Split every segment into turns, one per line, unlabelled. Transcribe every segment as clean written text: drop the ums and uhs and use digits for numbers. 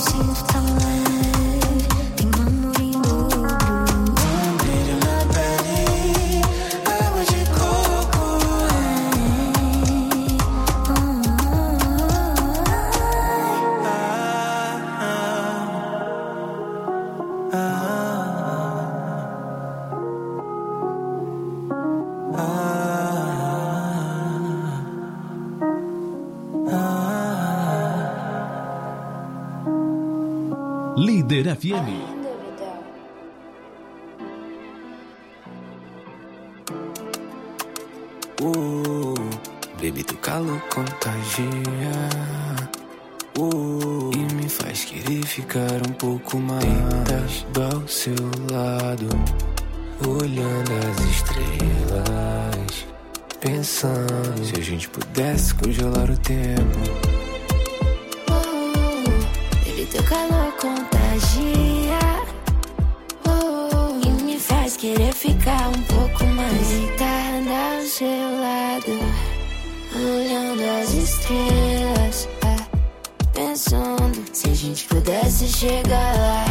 sinto tão leve, tenho amor em dobro. Brilho na pele, água de coco.
Líder FM.
Baby, teu calor contagia. E me faz querer ficar um pouco mais ao seu lado, olhando as estrelas, pensando se a gente pudesse congelar o tempo.
Baby, teu calor contagia. E me faz querer ficar um pouco mais deitada ao seu lado, olhando as estrelas, pensando se a gente pudesse chegar lá.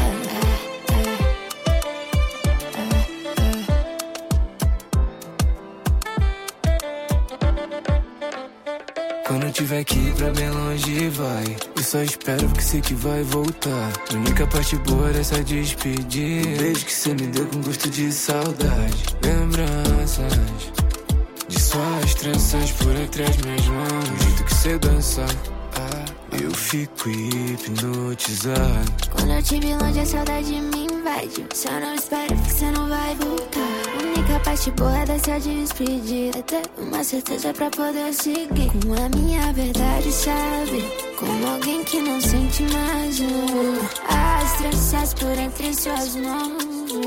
Quando eu tiver que ir pra bem longe, vai. Eu só espero porque sei que vai voltar. A única parte boa dessa despedida, o beijo que cê me deu com gosto de saudade. Lembranças de suas tranças por entre as minhas mãos, o jeito que cê dança, eu fico hipnotizado.
Quando eu te vi longe, a saudade me invade. Só não espero porque cê não vai voltar. A única parte boa dessa despedida é ter uma certeza pra poder seguir com a minha verdade, sabe? Como alguém que não sente mais as tranças por entre suas mãos.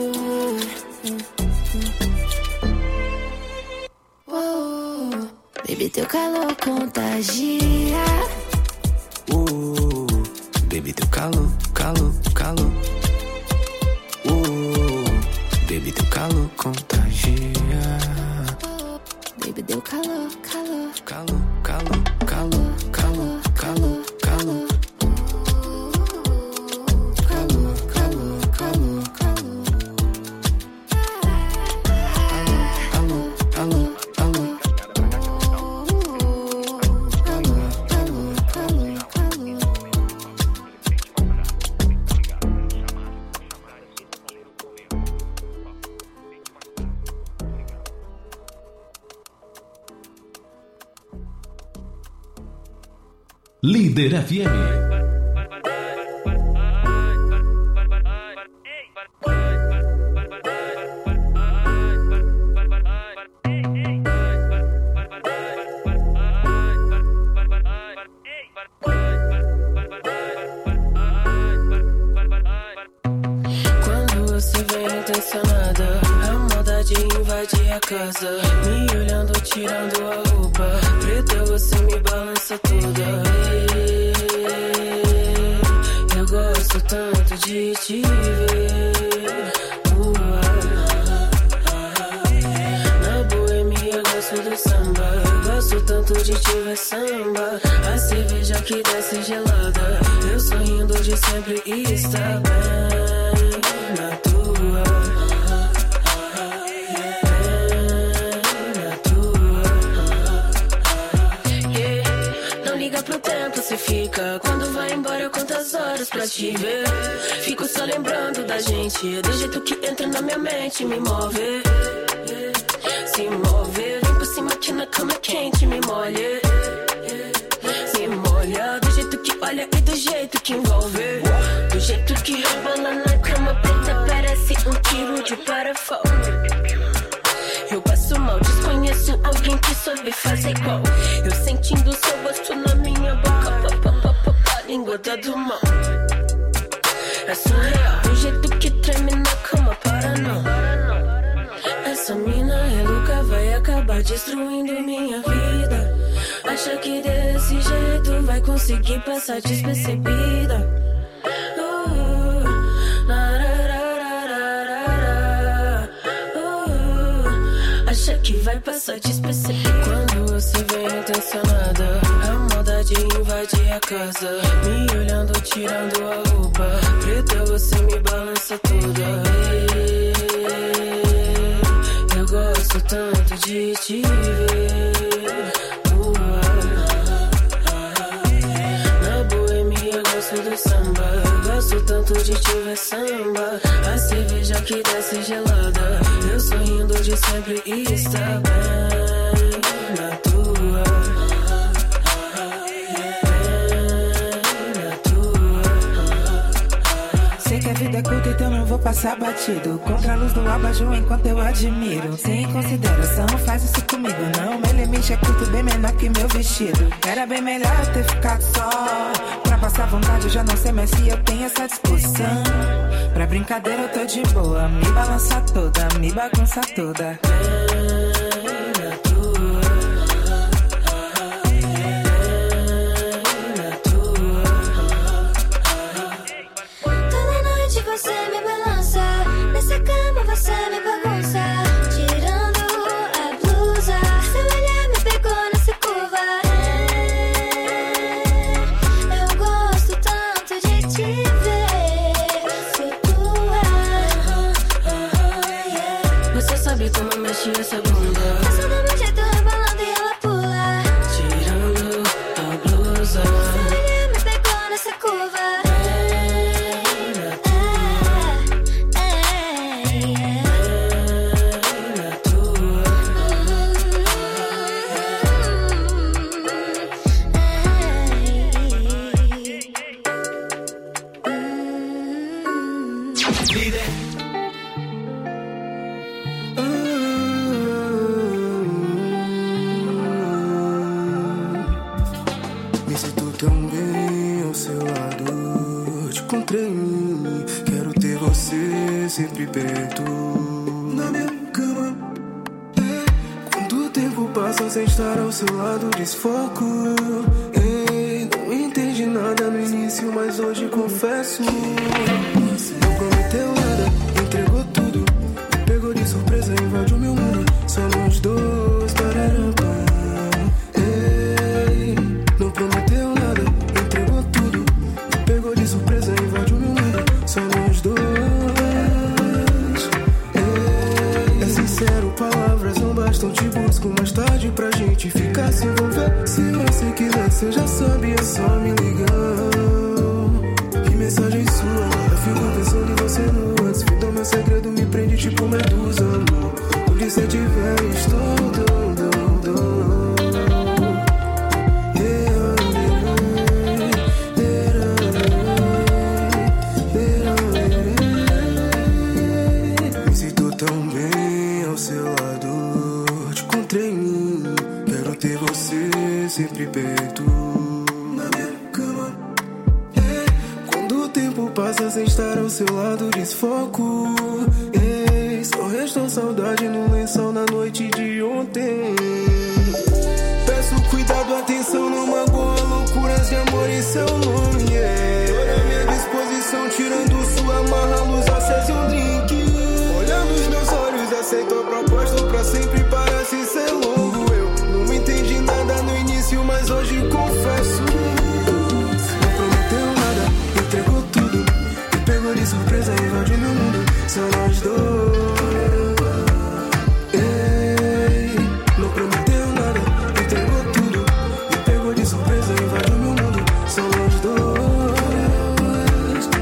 Baby, teu calor contagia.
Baby, teu calor, calor, calor. Baby, teu calor contagia.
Baby, deu calor, calor.
Calor, calor, calor, calor, calor, calor. Calor, calor, calor, calor. Alô, alô, alô.
Líder FM.
Quando você vem intencionada, a maldade invade a casa, me olhando, tirando a roupa. Preta, você me balança toda. Eu gosto tanto de te ver. Na boemia gosto do samba, gosto tanto de te ver samba. A cerveja que desce gelada, eu sorrindo de sempre está bem na tua. Pro tempo se fica, quando vai embora eu conto as horas pra te ver. Fico só lembrando da gente, do jeito que entra na minha mente, me move, se move. Vem por cima aqui na cama quente, me molha, me molha. Do jeito que olha e do jeito que envolve, do jeito que rebola na cama preta, parece 1 quilo de parafuso. Eu passo mal, desconheço alguém que soube fazer igual. Eu sentindo seu gosto na minha boca, língua da do mal. É surreal, o jeito que treme na cama, para não. Essa mina é louca, vai acabar destruindo minha vida. Acha que desse jeito vai conseguir passar despercebida. Acha que vai passar despercebido. Quando você vem intencionada, a maldade invade pra casa, me olhando, tirando a roupa. Preta, você me balança toda. Eu gosto tanto de te ver. Na boemia, gosto do samba. Gosto tanto de te ver samba. A cerveja que desce gelada. Eu sorrindo de sempre está bem na tua.
Sei que a vida é curta, então não vou passar batido. Contra a luz do abajur enquanto eu admiro. Sem consideração, faz isso comigo não. Meu limite é curto, bem menor que meu vestido. Era bem melhor eu ter ficado só. Pra passar vontade, eu já não sei mais se eu tenho essa disposição. Pra brincadeira eu tô de boa. Me balança toda, me bagunça toda.
Você me balança, nessa cama você me bagunça. Tirando a blusa, seu olhar me pegou nessa curva. Eu gosto tanto de te ver. Sou tua.
Você sabe como mexe essa bunda.
Passa do meu jeito rebolando e ela pula.
Tirando a blusa.
Seu olhar me pegou nessa curva.
Me sinto tão bem ao seu lado. Te encontrei em mim. Quero ter você sempre perto. Na minha cama. Quando o tempo passa sem estar ao seu lado, desfoco. Não entendi nada no início, mas hoje confesso. Não prometeu nada, entregou tudo. Me pegou de surpresa, invadiu meu mundo. Só nós dois, pararam. Não prometeu nada, entregou tudo. Me pegou de surpresa, invadiu meu mundo. Só nós dois. É sincero, palavras não bastam. Te busco mais tarde pra gente ficar se envolver. Se você quiser, você já sabe, é só me ligar. Que mensagem sua, eu fico pensando em você no WhatsApp. Meu segredo me prende tipo medusa, amor. Onde você tiver, estou Me sinto tão bem ao seu lado. Te encontrei em mim. Quero ter você sempre perto. Na minha cama. Quando o tempo passa sem estar ao seu lado, desfoco. Só restou saudade no lençol na noite de ontem. Peço cuidado, atenção, não magoa. Loucuras de amor em seu nome. Tô à minha disposição, tirando sua marra, luz acesa e um drink. Olhando os meus olhos, aceito a proposta. Pra sempre parece ser longo. Eu não entendi nada no início, mas hoje confesso. Não prometeu nada, entregou tudo. Me pegou de surpresa, invadiu meu mundo. Só nós dois. Não prometeu nada, entregou tudo. Me pegou de surpresa, invadiu meu mundo. Só nós dois.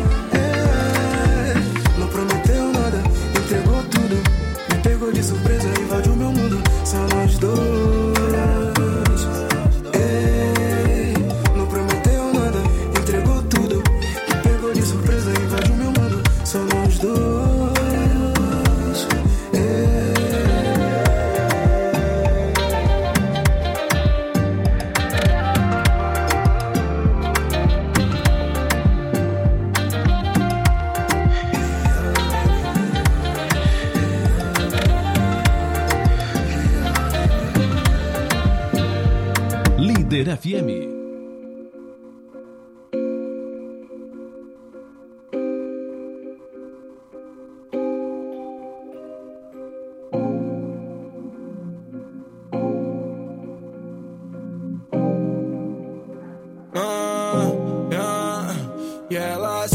Não prometeu nada, entregou tudo. Me pegou de surpresa, invadiu meu mundo. Só nós dois. Não prometeu nada, entregou tudo. Me pegou de surpresa, invadiu meu mundo. Só nós dois.
Líder FM.
ela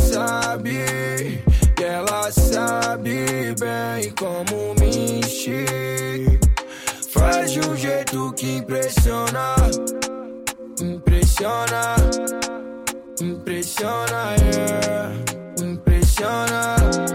sabe bem como me encher. Faz de um jeito que impressiona, impressiona, impressiona, yeah, impressiona.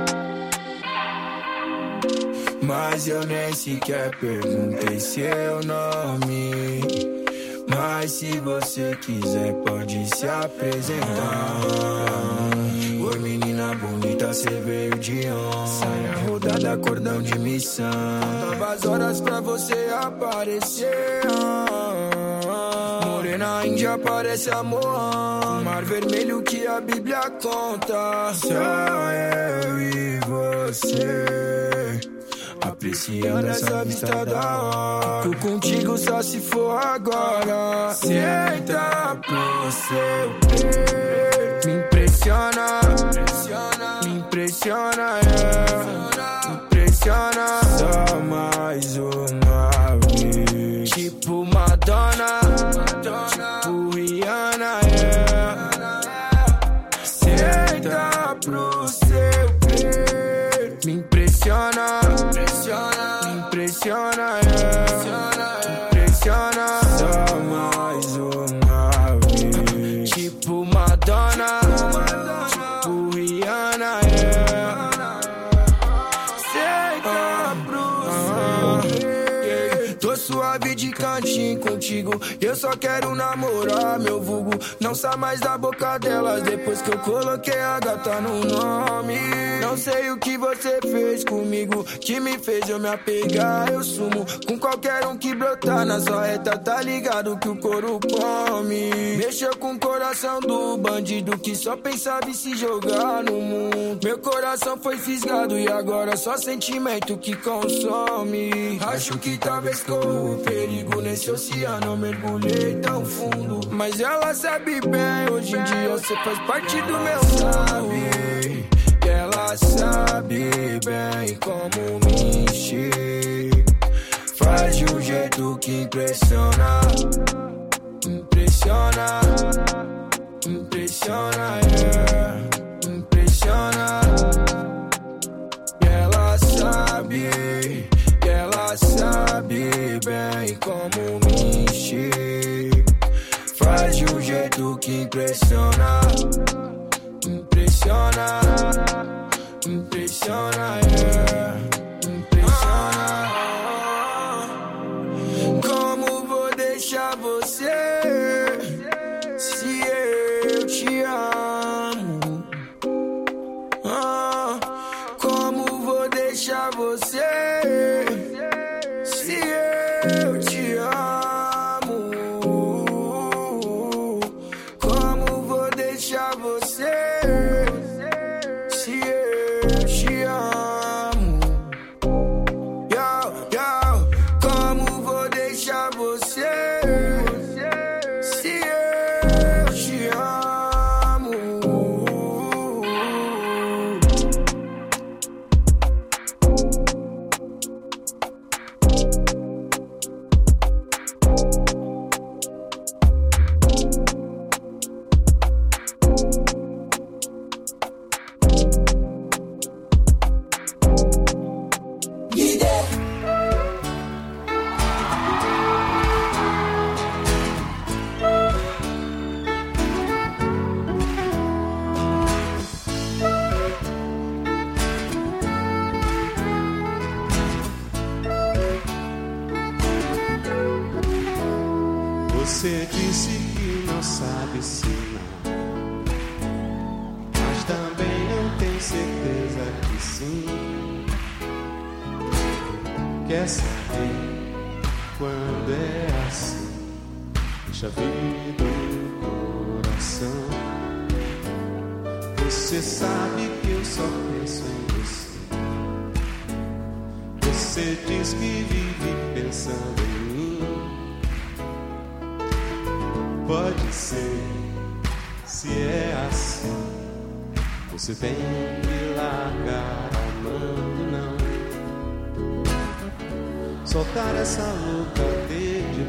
Mas eu nem sequer perguntei seu nome. Mas se você quiser pode se apresentar. Oi menina bonita, cê veio de onde? Saia rodada, cordão de missão. Tava as horas pra você aparecer. Morena índia parece amor. Mar vermelho que a Bíblia conta. Só eu e você, apreciando essa vista da hora. Tô contigo só se for agora. Senta pro seu peito. Me impressiona, me impressiona, yeah. Me impressiona. Só mais uma vez. Tipo Madonna, tipo Rihanna, yeah. Senta pro seu peito. Me impressiona, me impressiona, yeah. Impressiona. Só mais uma vez. Tipo Madonna, tipo Rihanna, yeah. Senta pro seu. Tô suave de cantinho contigo. Eu só quero namorar, meu vulgo. Não sai mais da boca delas depois que eu coloquei a gata no nome. Não sei o que você fez comigo, que me fez eu me apegar. Eu sumo com qualquer um que brotar na sua reta. Tá ligado que o couro come. Mexeu com o coração do bandido que só pensava em se jogar no mundo. Meu coração foi fisgado e agora só sentimento que consome. Acho que talvez corro o perigo nesse oceano, eu mergulhei tão fundo. Mas ela sabe bem, hoje em dia você faz parte do meu sabe. Ela sabe bem como me encher. Faz de um jeito que impressiona, impressiona, impressiona, yeah. Impressiona. Ela sabe bem como me encher. Faz de um jeito que impressiona, impressiona, impressiona, yeah. Impressiona. Como vou deixar você se eu te amo? Como vou deixar você se eu te amo? Como vou deixar você se eu te amo? Yo, yo. Como vou deixar você se eu te amo?
Você disse que não sabe se não, mas também eu tenho certeza que sim. Quer saber quando é assim? Deixa vir do coração. Você sabe que eu só penso em você. Você diz que vive pensando em mim. Pode ser, se é assim, você tem que largar a mão, não. Soltar essa louca de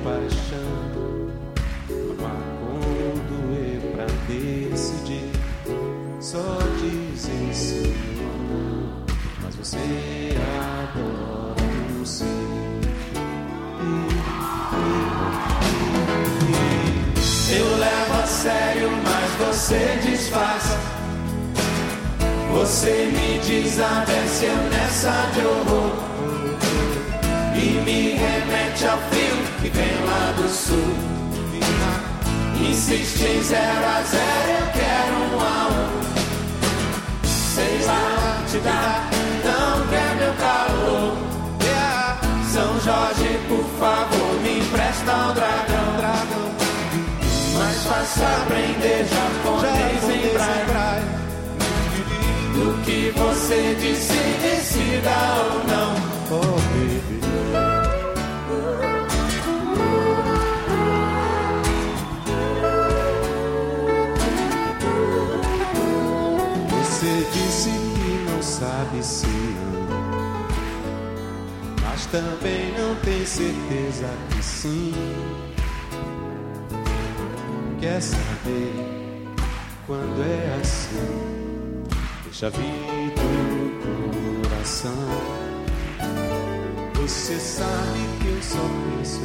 paixão, amar com doer pra decidir. só dizer sim ou não, mas você adora o sim. Eu levo a sério, mas você disfarça. Você me desabece, eu nessa de horror, e me remete ao frio que vem lá do sul. Insiste em 0 a 0, eu quero 1 a 1. Sei lá te dar, não quer meu calor. São Jorge, por favor, me empresta um dragão. Mais fácil aprender japonês em braille do que você disse, decida ou não. Oh, baby. Você disse que não sabe se ama, mas também não tem certeza que sim. Quer saber quando é assim? Deixa vir do coração. Você sabe que eu só penso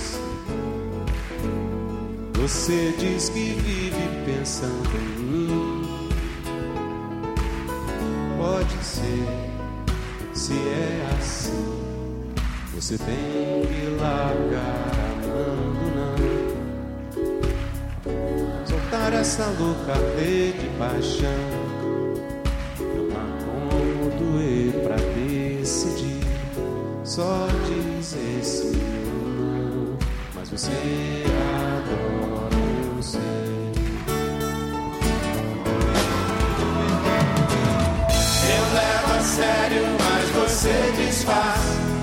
em você. Você diz que vive pensando em mim. Pode ser, se é assim, você tem que largar a mão, não. Soltar essa louca lei de paixão. Não há como doer pra decidir. Só dizer sim ou não, mas você adora o sim. Eu levo a sério, mas você disfarça.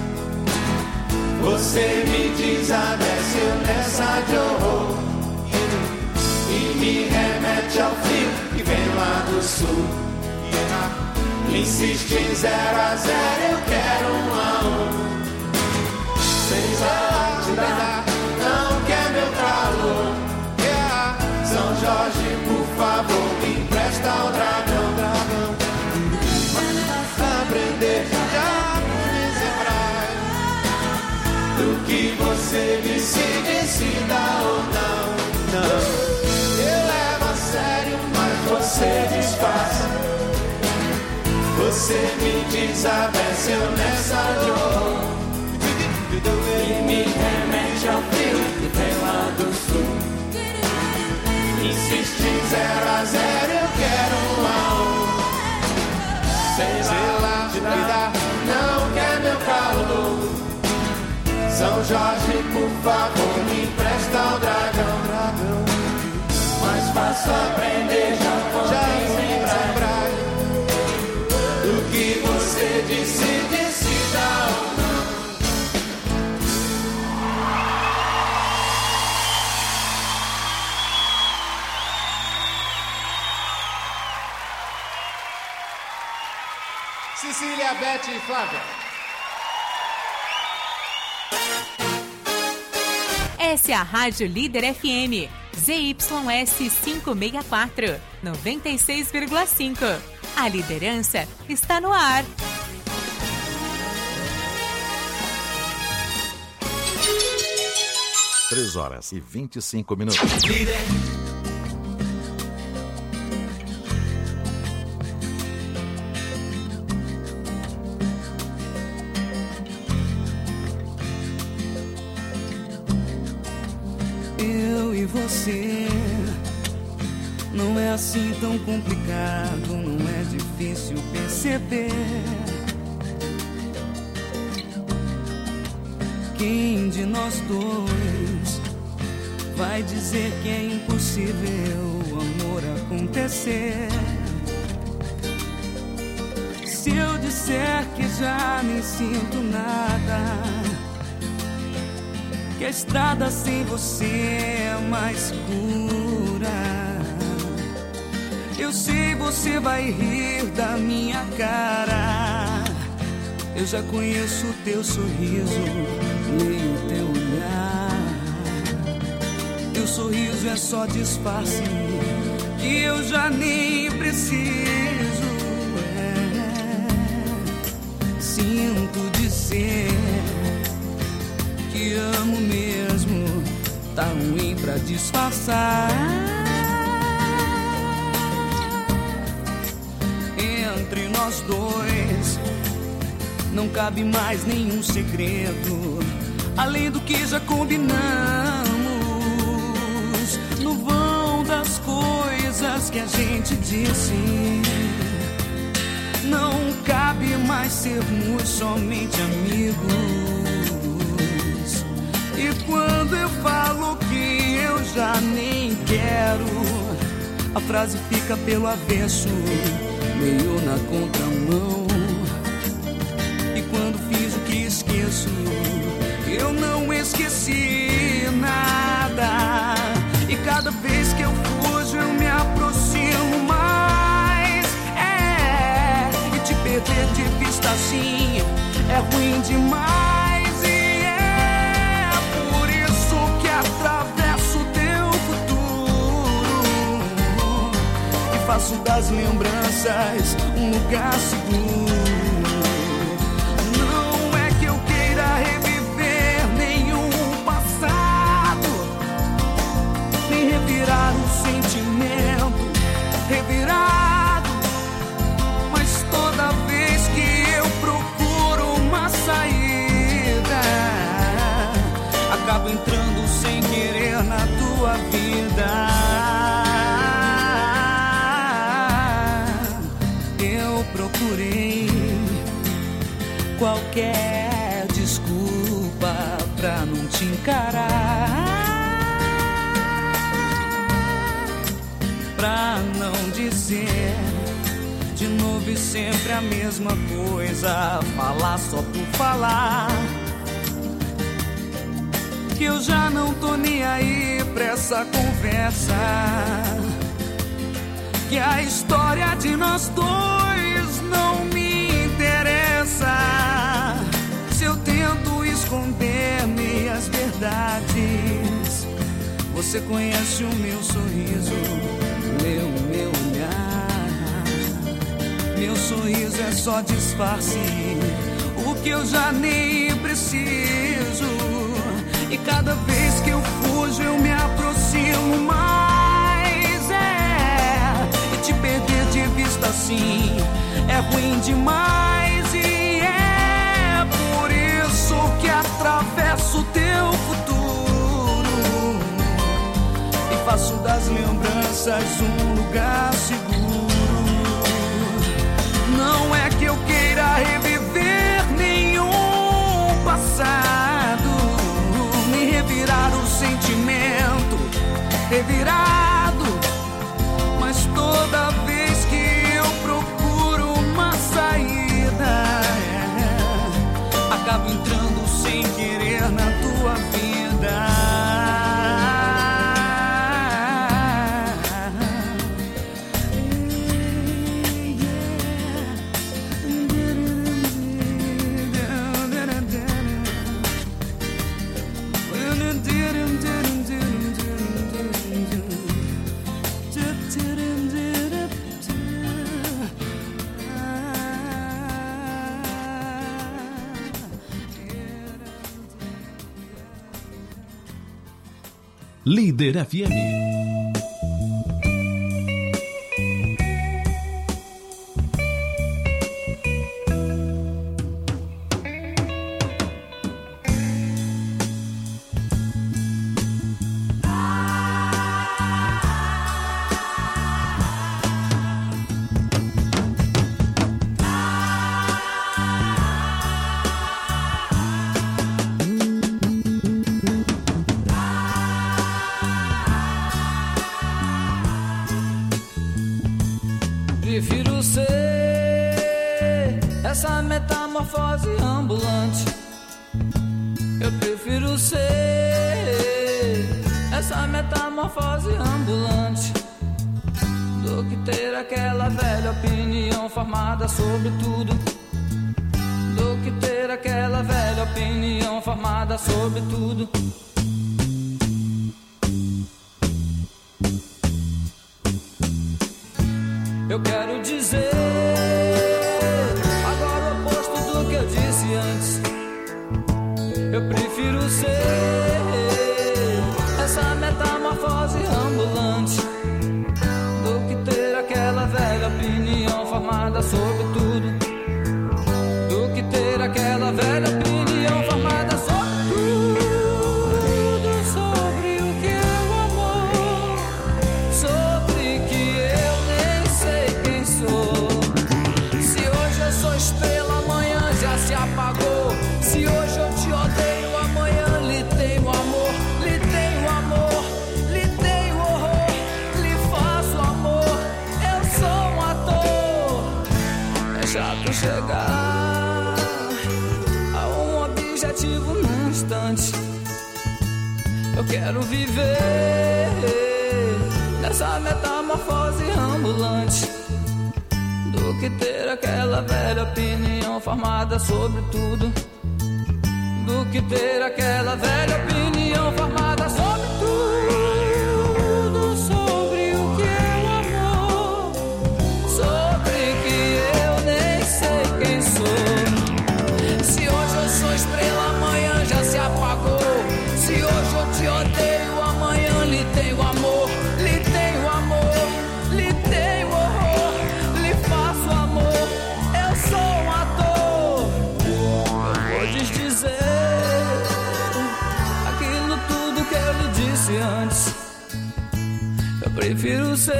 Você me desabece, eu nessa de horror, e me remete ao frio que vem lá do sul. Insiste em 0 a 0, eu quero 1 a 1. Sei lá te dar, não quer meu calor. São Jorge, por favor, me empresta o dragão. Aprender japonês em braille do que você disse, decida ou não. Eu levo a sério, mas você disfarça. Você me desabece, eu nessa de horror, e me remete ao frio que vem lá do sul. Insiste em 0 a 0, eu quero 1 a 1. Sei lá te dar, não quer meu calor. São Jorge, por favor, me empresta o dragão. Mais fácil aprender japonês em braille do que você disse, decida ou não. Cecília, Beth e Flávia.
Essa é a Rádio Líder FM, ZYS 564, 96,5. A liderança está no ar.
Três horas e 25 minutos.
Líder.
Eu e você, não é assim tão complicado, não é difícil perceber. Quem de nós dois vai dizer que é impossível o amor acontecer? Se eu disser que já nem sinto nada, que a estrada sem você é mais escura, eu sei você vai rir da minha cara. Eu já conheço o teu sorriso, leio o teu olhar. Teu sorriso é só disfarce que eu já nem preciso. Sinto dizer que amo mesmo, tá ruim pra disfarçar. Entre nós dois não cabe mais nenhum segredo, além do que já combinamos. No vão das coisas que a gente disse, não cabe mais sermos somente amigos. E quando eu falo que eu já nem quero, a frase fica pelo avesso, meio na contramão. E quando fiz o que esqueço, eu não esqueci nada. E cada vez que eu fujo, eu me aproximo mais. E te perder de vista assim é ruim demais. E é por isso que atravesso teu futuro e faço das lembranças um lugar seguro. Não é que eu queira reviver nenhum passado, nem revirar um sentimento revirado, mas toda vez que eu procuro uma saída, acabo entrando sem querer na tua vida. Eu procurei qualquer desculpa pra não te encarar, pra não dizer de novo e sempre a mesma coisa, falar só por falar, que eu já não tô nem aí pra essa conversa, que a história de nós dois não me interessa. Se eu tento esconder meias verdades, você conhece o meu sorriso, meu olhar. Meu sorriso é só disfarce, o que eu já nem preciso. E cada vez que eu fujo, eu me aproximo mais. E te perder de vista assim é ruim demais. E é por isso que atravesso teu futuro e faço das lembranças um lugar seguro. Não é que eu queira reviver nenhum passado, nem revirar o sentimento revirado, mas toda vez que eu procuro uma saída, acabo entrando sem querer na tua vida.
Líder FM.
Prefiro ser essa metamorfose ambulante. Eu prefiro ser essa metamorfose ambulante do que ter aquela velha opinião formada sobre tudo. Do que ter aquela velha opinião formada sobre tudo. eu quero dizer agora o oposto do que eu disse antes. Eu prefiro ser essa metamorfose ambulante do que ter aquela velha opinião formada sobre tudo, do que ter aquela velha opinião formada sobre tudo, sobre o que é o amor, sobre que eu nem sei quem sou. Se hoje eu sou estrela, amanhã já se apagou. Se hoje eu te odeio, amanhã lhe tenho amor, lhe tenho amor, lhe tenho horror, lhe faço amor. Eu sou um ator. É chato chegar a um objetivo num instante. Eu quero viver nessa metamorfose ambulante do que ter aquela velha opinião formada sobre tudo, do que ter aquela velha opinião formada sobre tudo, sobre o que é o amor, sobre que eu nem sei quem sou. Se hoje eu sou estrela, amanhã já se apagou. Se hoje eu te odeio, amanhã lhe tenho amor, lhe tenho amor, lhe tenho horror, lhe faço amor. Eu sou um ator. Eu vou desdizer aquilo tudo que eu lhe disse antes. Eu prefiro ser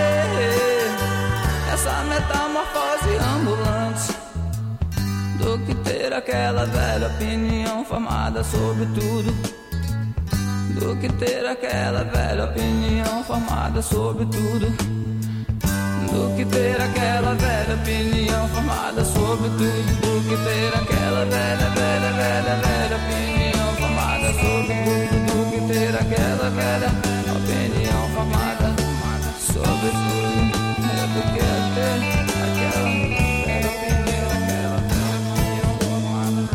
essa metamorfose ambulante do que ter aquela velha opinião formada sobre tudo, do que ter aquela velha opinião formada sobre tudo, do que ter aquela velha opinião formada sobre tudo, do que ter aquela velha opinião formada sobre tudo, do que ter aquela velha opinião formada sobre tudo. Eu quero ter aquela velha opinião, aquela velha opinião formada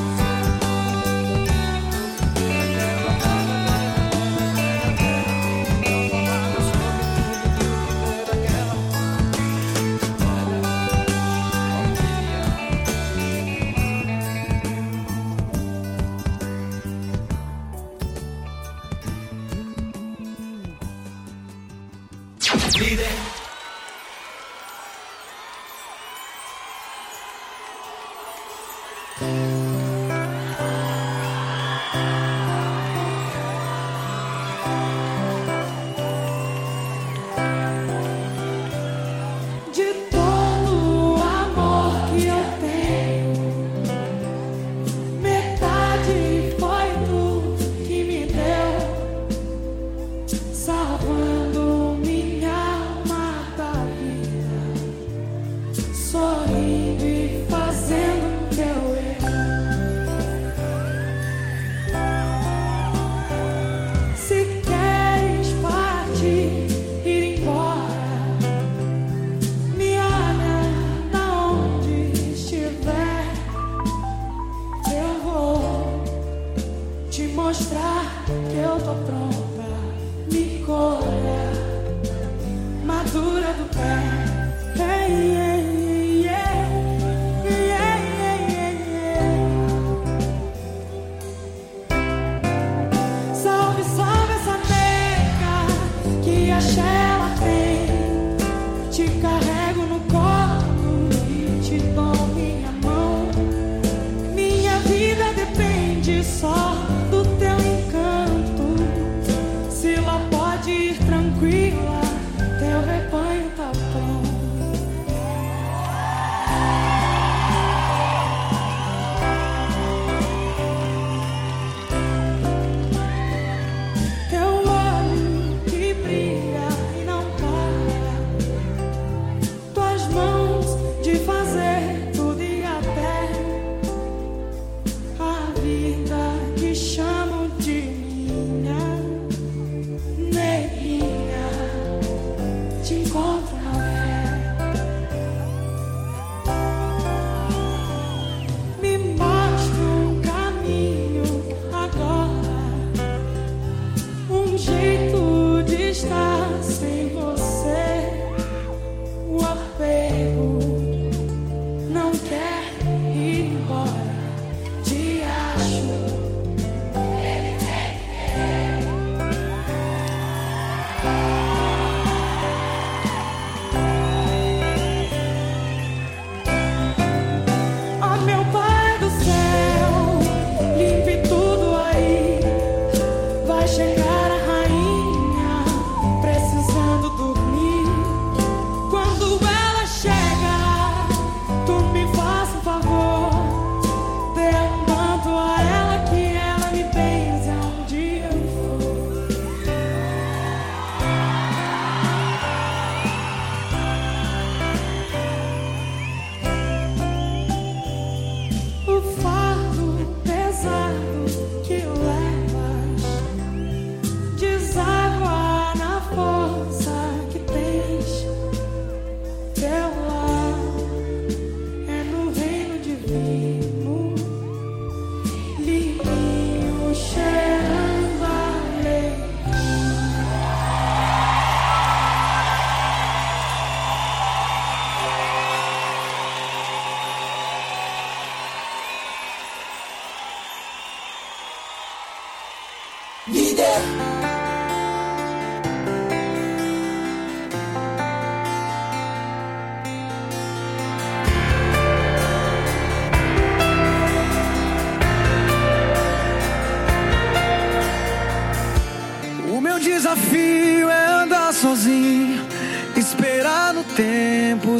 Líder.
De todo o amor que eu tenho, metade foi tu que me deu, salvando minha alma da vida, sorrindo e fazendo teu erro.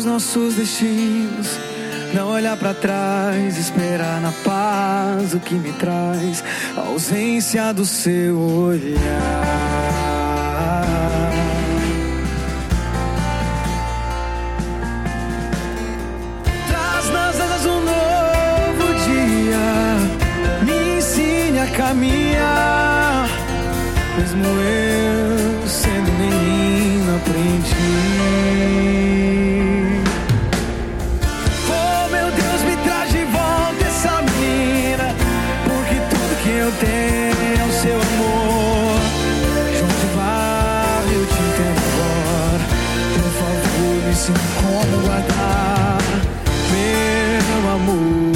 tempos, nossos destinos. Não olhar pra trás, esperar na paz o que me traz a ausência do seu olhar. Traz nas asas um novo dia, me ensine a caminhar. Mesmo eu sendo menino, aprendi. Tenho o seu amor, junto vai, eu te entendo agora. Por favor, me ensine como guardar meu amor.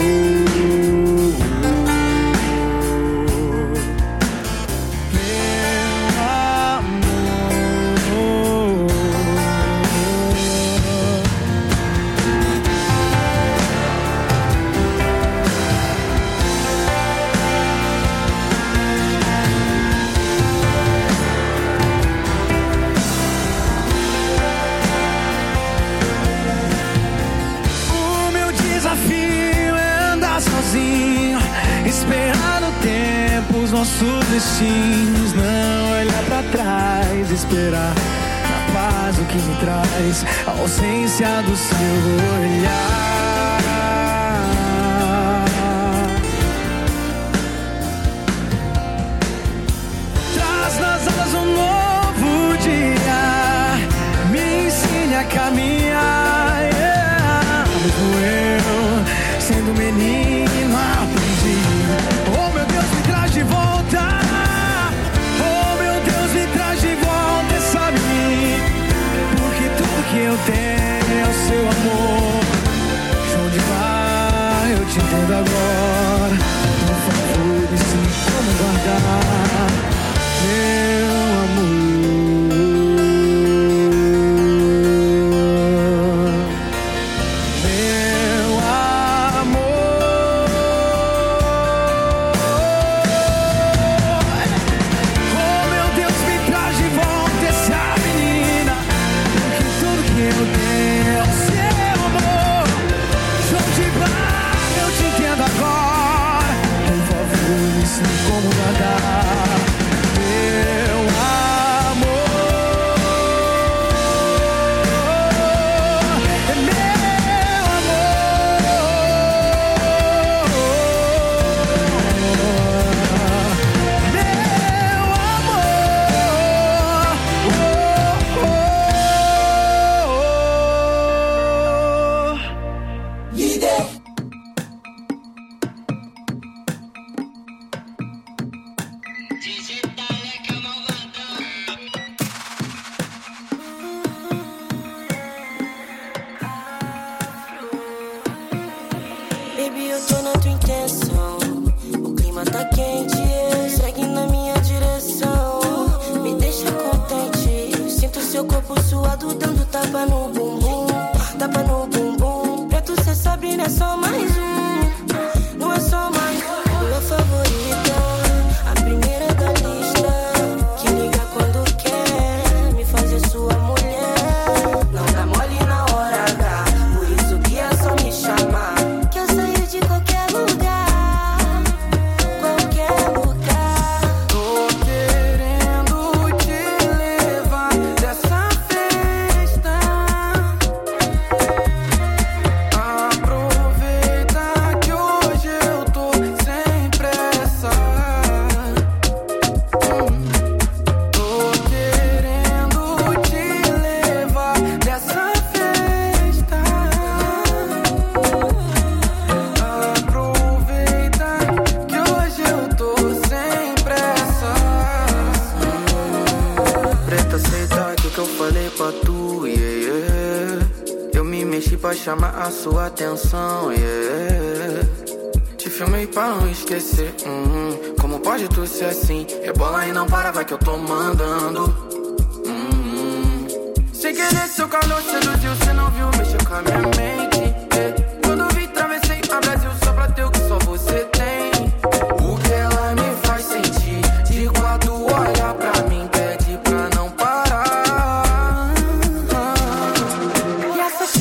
Esperar no tempo os nossos destinos. Não olhar pra trás, esperar na paz o que me traz a ausência do seu olhar. Traz nas asas um novo dia, me ensine a caminhar, yeah. Mesmo eu sendo menino, aprendi. Oh meu Deus, me traz de volta. Oh meu Deus, me traz de volta, sabe mim. Porque tudo que eu tenho é o seu amor. Onde vai, eu te entendo agora. Por favor, me ensine como guardar meu amor.
Chamar a sua atenção, yeah. Te filmei pra não esquecer, Como pode tu ser assim? Rebola e não para, vai que eu tô mandando, Sem querer seu calor seduziu, cê não viu, mexeu com a minha mente, yeah. Quando vi, travessei a Brasil só pra ter o que só você tem. O que ela me faz sentir, de quatro olha pra mim, pede pra não parar. E essa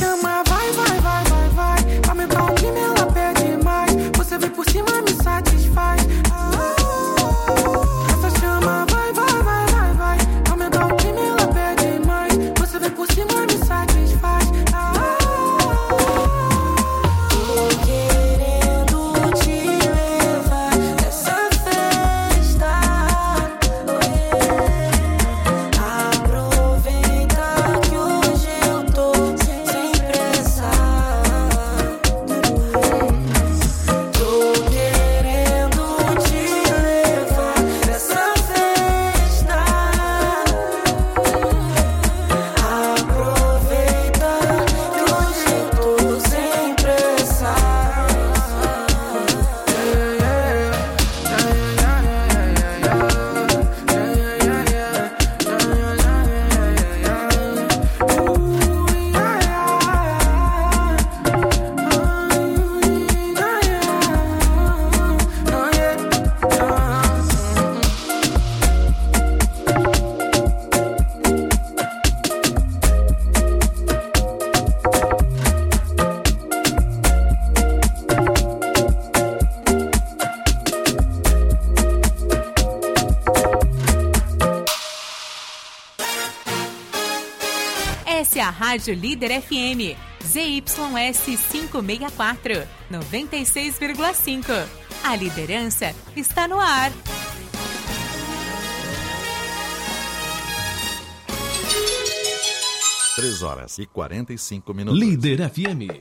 a Rádio Líder FM, ZYS 564, 96,5. A liderança está no ar.
Três horas e 45 minutos.
Líder FM.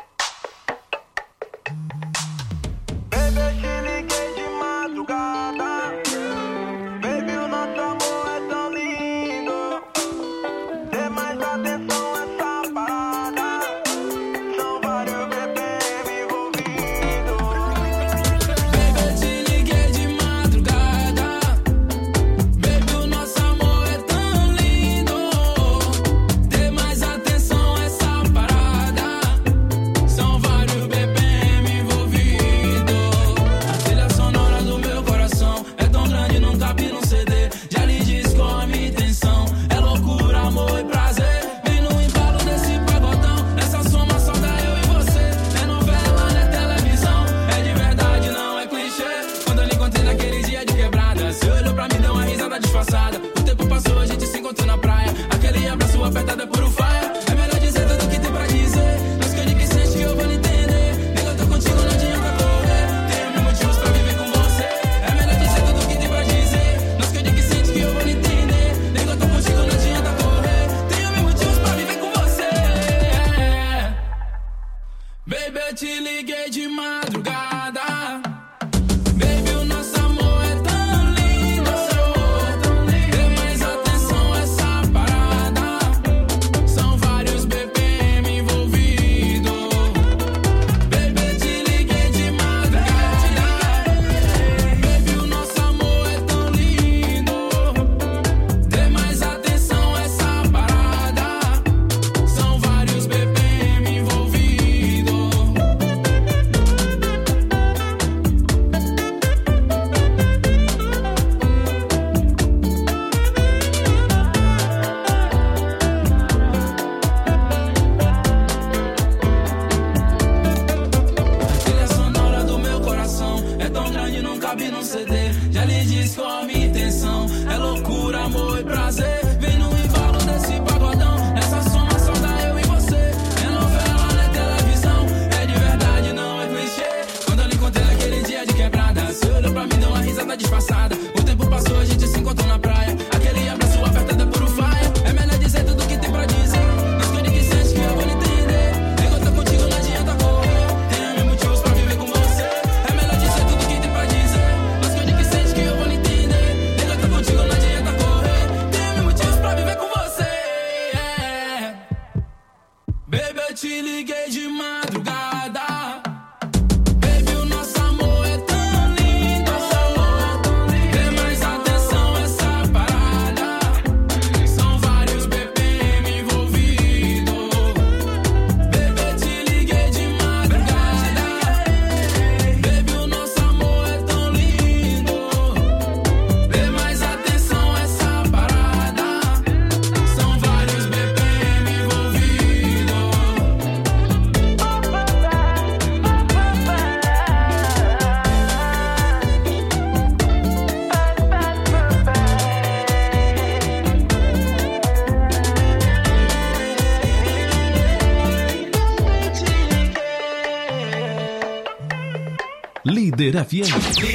Líder FM.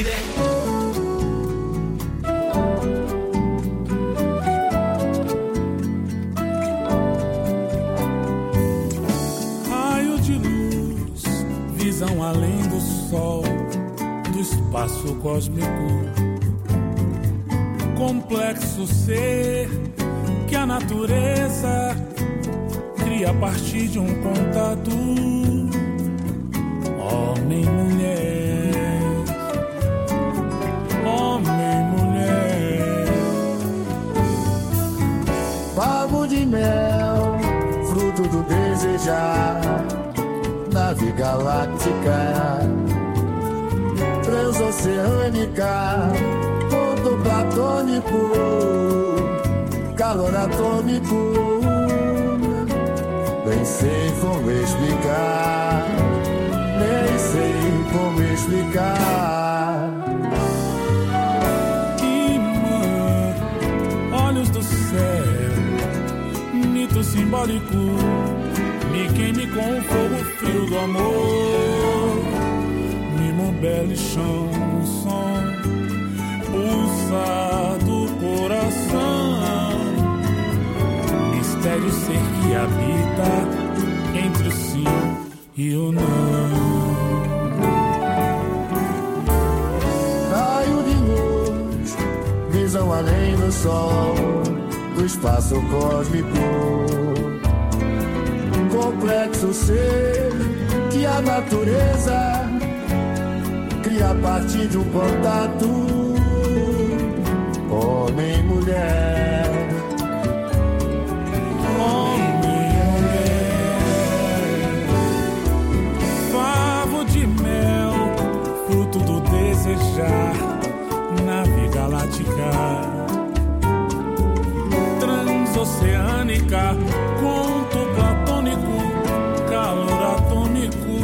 Raio de luz, visão além do sol, do espaço cósmico. Complexo ser que a natureza cria a partir de um contato. Homem, mulher, homem, mulher.
Favo de mel, fruto do desejar, nave galáctica, transoceânica, ponto platônico, calor atômico. Nem sei como explicar, nem sei como explicar.
Imã, olhos do céu, mito simbólico simbólico, me queime com o fogo frio do amor. Mimo belo chão, um som pulsa do coração. Mistério ser que habita entre o sim e o não.
Raio de luz, visão além do sol, do espaço cósmico. Complexo ser que a natureza cria a partir de um contato. Homem e mulher,
homem e mulher. Favo de mel, fruto do desejar, nave galáctica transoceânica, conto platônico, calor atômico.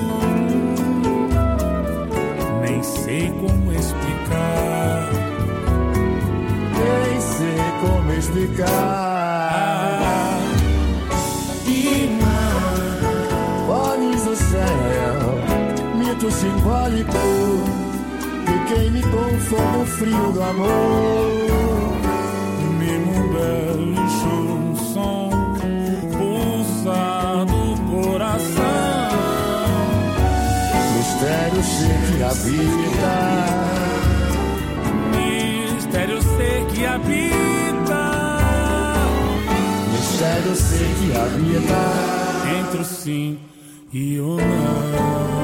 Nem sei como explicar,
nem sei como explicar.
Imã,
olhos do céu, mito simbólico, que queime com o fogo frio do amor.
Mimo belo som, pulsa do coração.
Mistério ser que habita,
mistério ser que habita,
mistério ser que habita
entre o sim e o não.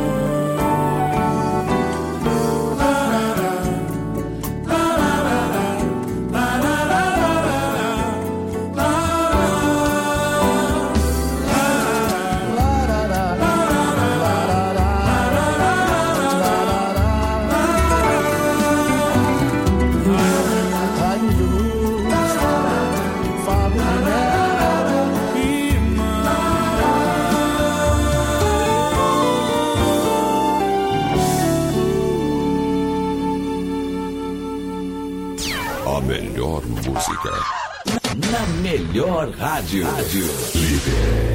Música na melhor rádio. Líder.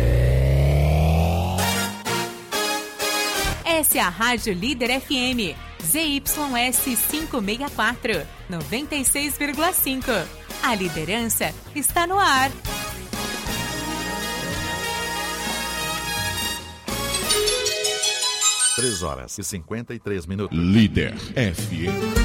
Essa é a Rádio Líder FM. ZYS 564, 96,5. A liderança está no ar.
Três horas e 53 minutos.
Líder FM.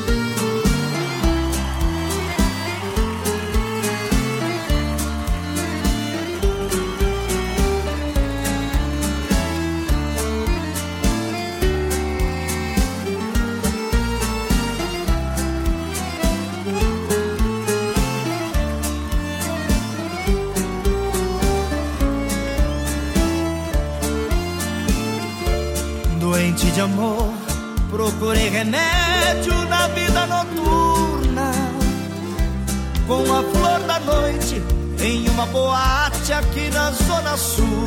De amor, procurei remédio na vida noturna, com a flor da noite em uma boate aqui na Zona Sul.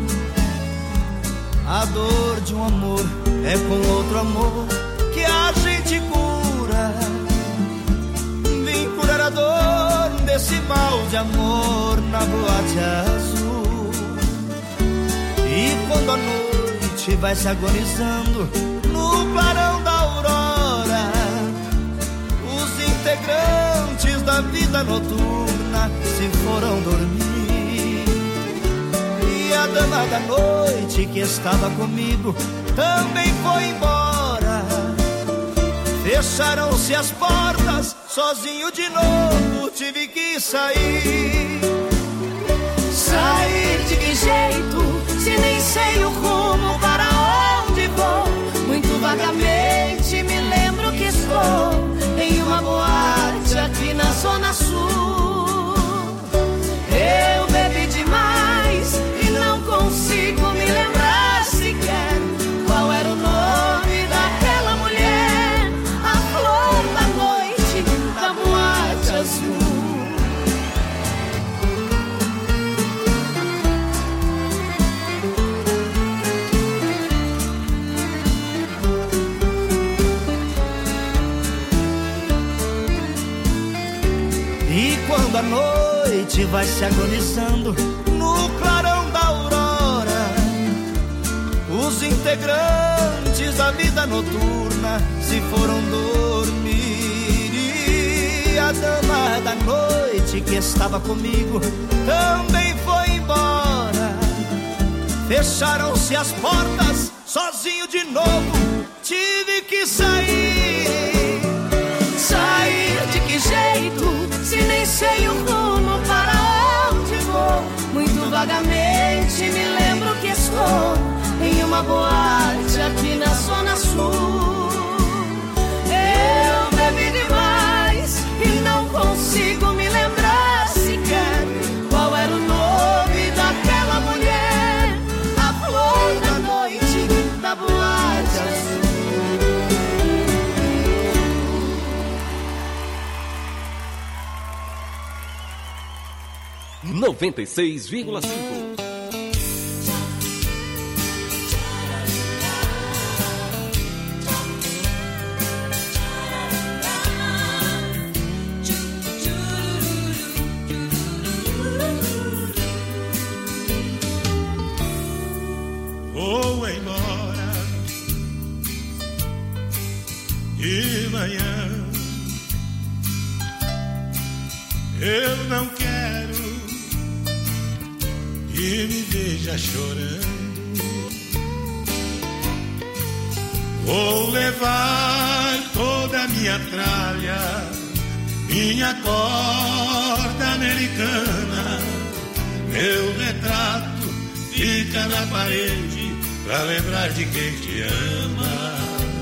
A dor de um amor é com outro amor que a gente cura. Vim curar a dor desse mal de amor na boate azul. E quando a noite vai se agonizando no clarão da aurora, os integrantes da vida noturna se foram dormir. E a dama da noite que estava comigo também foi embora. Fecharam-se as portas, sozinho de novo tive que sair.
Sair de que jeito, se nem sei o rumo para onde vou? Muito vagamente me lembro que estou em uma boate aqui na Zona Sul. Eu bebi demais e não consigo me lembrar sequer qual era o nome daquela mulher, a flor da noite da boate azul.
Quando a noite vai se agonizando no os integrantes da vida noturna se foram dormir. E a dama da noite que estava comigo também foi embora. Fecharam-se as portas, sozinho de novo tive que sair.
Sair de que jeito, se nem sei o rumo para onde vou? Muito vagamente me lembro que estou em uma boate aqui na Zona Sul. Eu bebi demais e não consigo me lembrar sequer qual era o nome daquela mulher, a flor da noite da boate azul.
96,5.
Vou embora e manhã eu não quero que me veja chorando. Vou levar toda a minha tralha, minha corda americana, meu retrato fica na parede pra lembrar de quem te ama.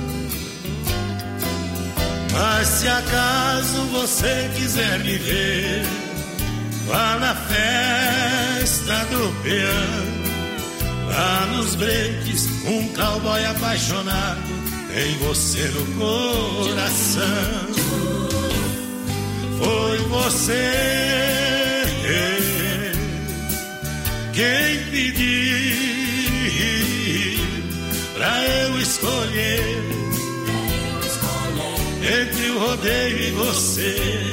Mas se acaso você quiser me ver, vá na festa do peão. Lá nos breaks, um cowboy apaixonado tem você no coração. Foi você quem pediu pra eu escolher entre o rodeio e você.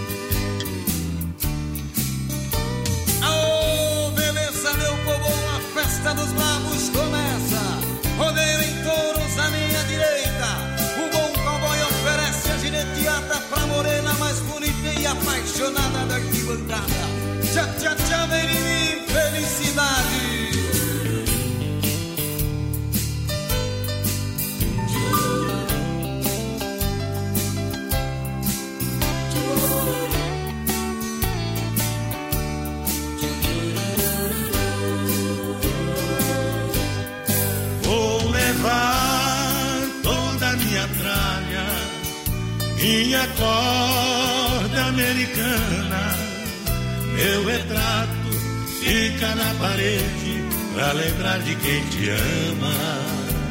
Aô, beleza, meu povo, a festa dos bravos começa. Rodeio em touros à minha direita. O bom cowboy oferece a gineteada pra morena mais bonita e apaixonada da arquibancada. Tchá, tchá, tchá, vem em mim, felicidade.
Vou levar toda a minha tralha, minha corda americana, meu retrato fica na parede pra lembrar de quem te ama.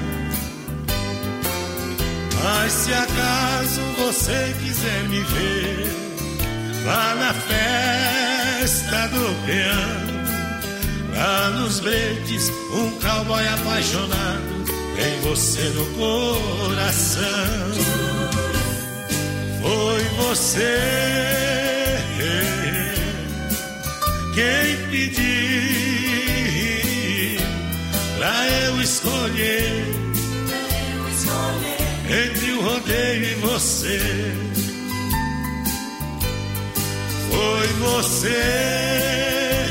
Mas se acaso você quiser me ver, vá na festa do peão. Lá nos breaks, um cowboy apaixonado tem você no coração. Foi você quem pediu pra eu escolher entre o rodeio e você. Foi você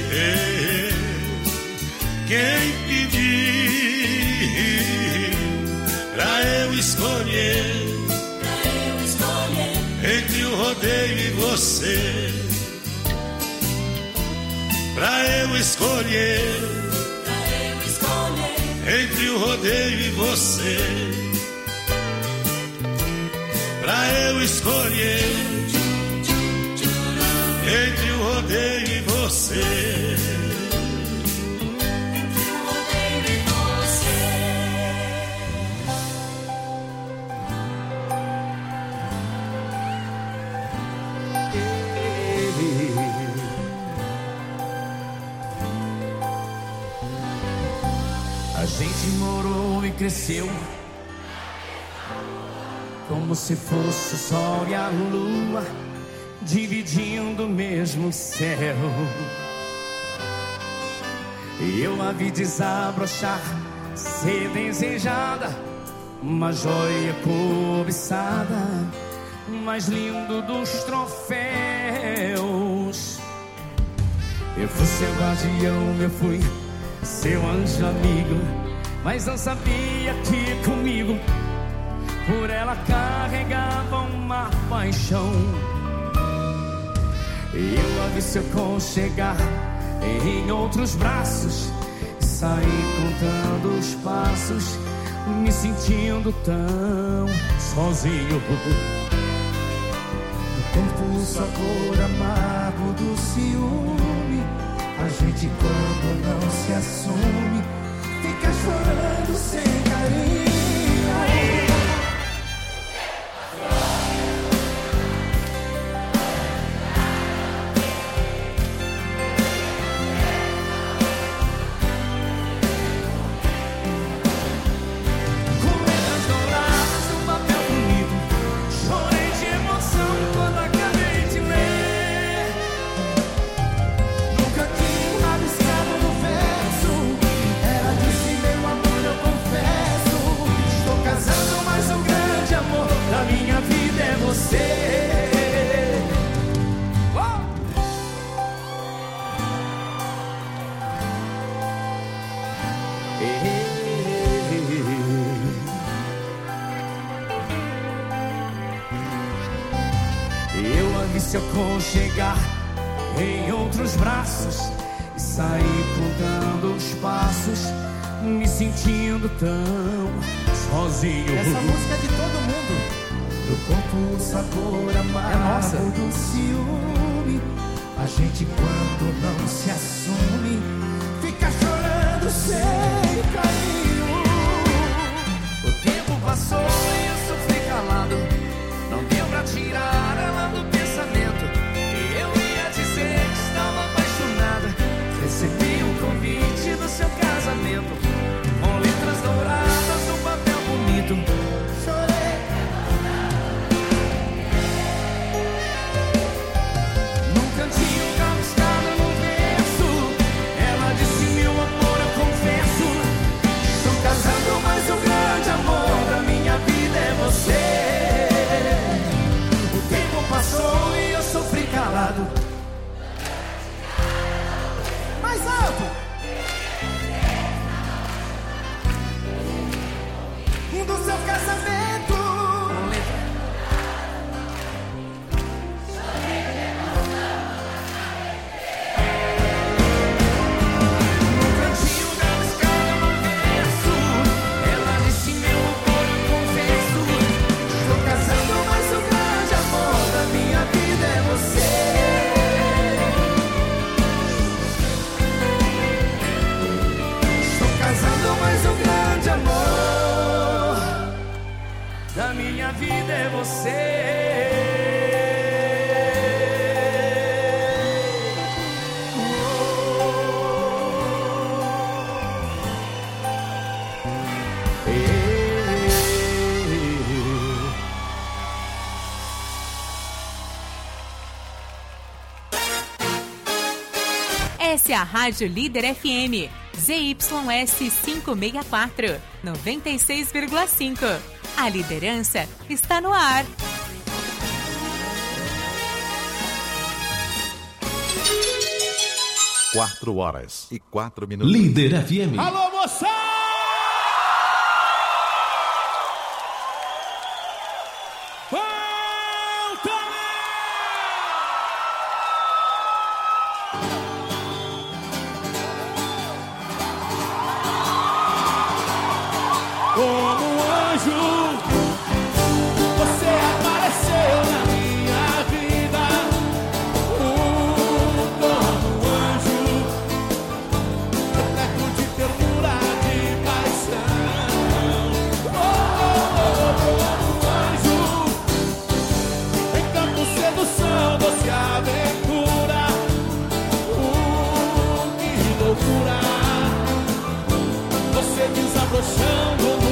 quem pediu pra eu escolher entre o rodeio e você. Pra eu escolher entre o rodeio e você. Pra eu escolher entre o rodeio e você.
A gente morou e cresceu como se fosse o sol e a lua dividindo o mesmo céu. E eu a vi desabrochar ser desejada, uma joia cobiçada, mais lindo dos troféus. Eu fui seu guardião, eu fui seu anjo amigo, mas não sabia que comigo por ela carregava uma paixão. Eu a vi se aconchegar em outros braços, saí contando os passos, me sentindo tão sozinho.
No corpo o sabor amargo do ciúme, a gente quando não se assume fica chorando sem carinho.
Se aconchegar em outros braços e sair contando os passos, me sentindo tão sozinho.
Essa música é de todo mundo. No corpo o sabor amargo do ciúme, a gente quando não se assume fica chorando sem carinho.
O tempo passou e eu sofri calado, não deu pra tirar ela do pensamento. E eu ia dizer que estava apaixonada. Recebi um convite do seu casamento, com letras douradas no papel bonito. Chorei. Num cantinho rabiscado no verso, ela disse: meu amor, eu confesso, estou casando, mas o grande amor da minha vida é você. Passou e eu sofri calado. Mais alto. Do seu casamento. No cantinho da escada no verso, ela disse: meu amor, eu confesso, estou casando, mas o grande amor da minha vida é você. Estou casando, mas o grande amor da minha vida é você.
Essa é a Rádio Líder FM, ZYS 564, 96,5. A liderança está no ar.
Quatro horas e 4 minutos.
Líder FM.
Alô, moça! Desabrochando